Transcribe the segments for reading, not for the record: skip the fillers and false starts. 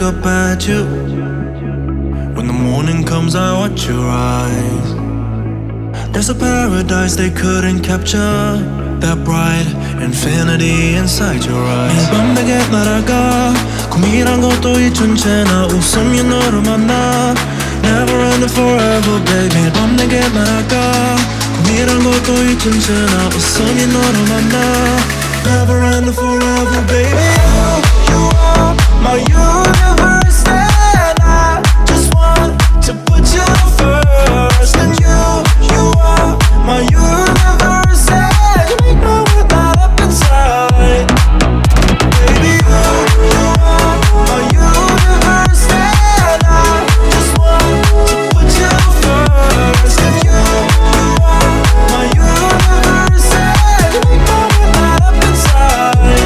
up at you. When the morning comes I watch your eyes. There's a paradise they couldn't capture, that bright infinity inside your eyes. 매일 밤 내게 날아가 꿈이란 것도 잊은 채 나 웃으며 너를 만나. Never ending forever baby. 매일 밤 내게 날아가 꿈이란 것도 잊은 채 나 웃으며 너를 만나. Never ending forever baby. You are my universe and I just want to put you first. And you are my universe and you make my world light up inside. Baby you are my universe and I just want to put you first. And you are my universe and you make my world light up inside.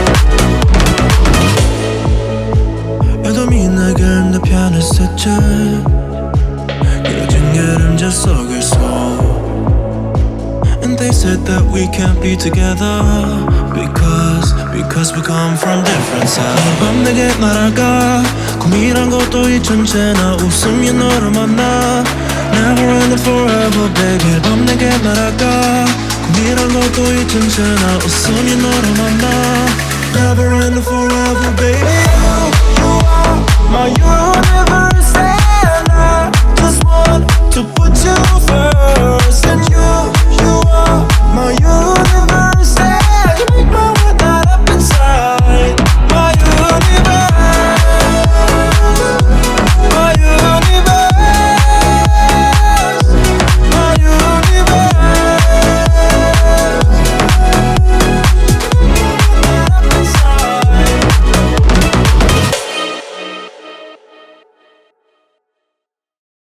어둠이 내겐 내 편을 스쳐 그려진 그림자 속에서. And they said that we can't be together because we come from different sides. 매일 밤 내게 날아가 꿈이란 것도 잊은 채 나 웃으며 너를 만나. Never ending forever baby. 매일 밤 내게 날아가 꿈이란 것도 잊은 채 나 웃으며 너를 만나.